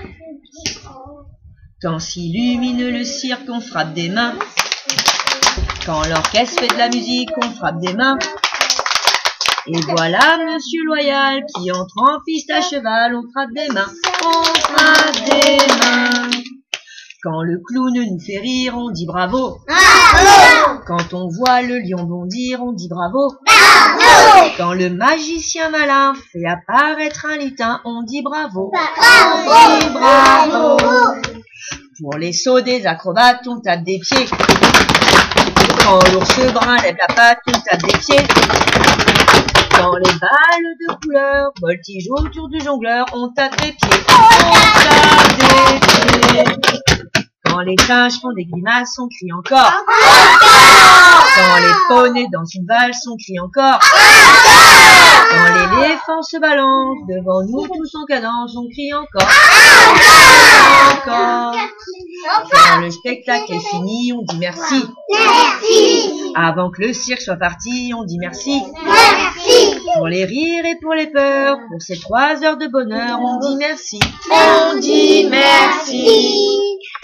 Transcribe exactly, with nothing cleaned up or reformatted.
Quand s'illumine le cirque, on frappe des mains. Quand l'orchestre fait de la musique, on frappe des mains. Et voilà Monsieur Loyal qui entre en piste à cheval, on frappe des mains, on frappe des mains. Quand le clown nous fait rire, on dit bravo. Bravo. Quand on voit le lion bondir, on dit bravo. Bravo. Quand le magicien malin fait apparaître un lutin, on dit bravo. Bravo. On dit bravo. Pour les sauts des acrobates, on tape des pieds. Quand l'ours brun lève la patte, on tape des pieds. Quand les balles de couleur voltigent autour du jongleur, on tape des pieds. On tape des pieds. Quand les singes font des grimaces, on crie encore. Encore. Quand les poneys dansent une valse, on crie encore. Encore. Quand l'éléphant se balance devant nous tous en cadence, on crie encore. Encore. Encore. Quand le spectacle est fini, on dit merci. Merci. Avant que le cirque soit parti, on dit merci. Merci. Pour les rires et pour les peurs, pour ces trois heures de bonheur, on dit merci. On dit merci.